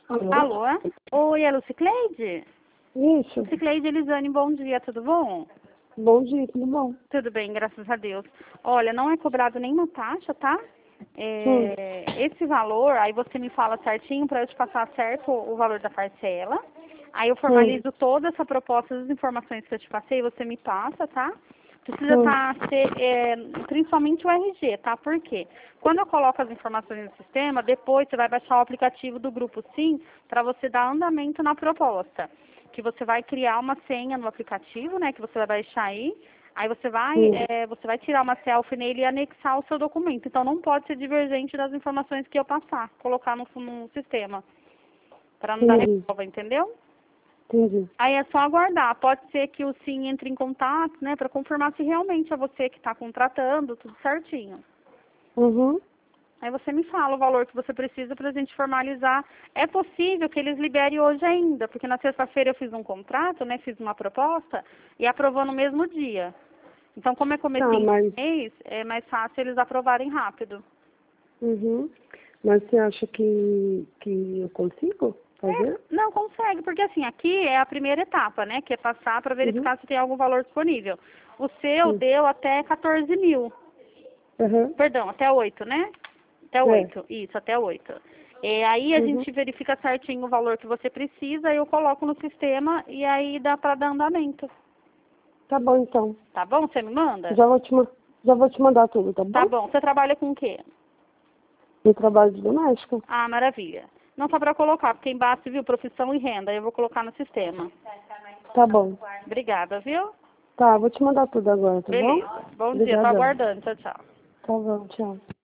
Alô? Alô? Oi, é Lucicleide? Isso. Lucicleide Elisane, bom dia, tudo bom? Bom dia, tudo bom? Tudo bem, graças a Deus. Olha, não é cobrado nenhuma taxa, tá? Hum. Esse valor, aí você me fala certinho para eu te passar certo o valor da parcela. Aí eu formalizo toda essa proposta das informações que eu te passei, você me passa, tá? Precisa principalmente o RG, tá? Por quê? Quando eu coloco as informações no sistema, depois você vai baixar o aplicativo do Grupo Sim para você dar andamento na proposta. Que você vai criar uma senha no aplicativo, né? Que você vai baixar aí. Aí você vai tirar uma selfie nele e anexar o seu documento. Então não pode ser divergente das informações que eu passar, colocar no sistema. Para não dar reprova, entendeu? Entendi. Aí é só aguardar. Pode ser que o SIM entre em contato, né, para confirmar se realmente é você que está contratando, tudo certinho. Uhum. Aí você me fala o valor que você precisa para a gente formalizar. É possível que eles liberem hoje ainda, porque na sexta-feira eu fiz um contrato, né, fiz uma proposta e aprovou no mesmo dia. Então, como é comecinho Mas... de mês, é mais fácil eles aprovarem rápido. Uhum. Mas você acha que eu consigo fazer? Não, consegue, porque assim, aqui é a primeira etapa, né? Que é passar para Uhum. verificar se tem algum valor disponível. O seu Sim. deu até 14 mil. Uhum. Perdão, até 8, né? Até É. 8, isso, até 8. Aí a Uhum. gente verifica certinho o valor que você precisa, eu coloco no sistema e aí dá para dar andamento. Tá bom, então. Tá bom? Você me manda? Já vou te mandar tudo, tá Tá bom? bom. Você trabalha com o quê? Eu trabalho de doméstica. Ah, maravilha. Não só para colocar, porque embaixo, viu, profissão e renda, eu vou colocar no sistema. Tá bom. Obrigada, viu? Tá, vou te mandar tudo agora, tá bom? Beleza. Bom dia, tô Obrigadão. aguardando. Tchau, tchau. Tá bom, tchau.